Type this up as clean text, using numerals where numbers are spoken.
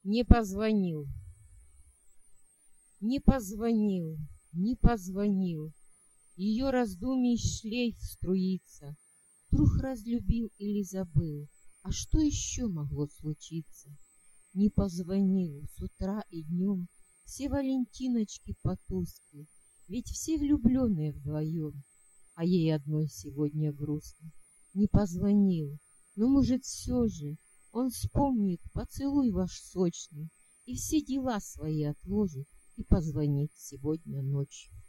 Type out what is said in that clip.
Не позвонил, не позвонил, не позвонил. Ее раздумий шлейф струится. Вдруг разлюбил или забыл, а что еще могло случиться? Не позвонил с утра и днем, все валентиночки потускли, ведь все влюбленные вдвоем, а ей одной сегодня грустно. Не позвонил, но, может, все же он вспомнит поцелуй ваш сочный и все дела свои отложит и позвонит сегодня ночью.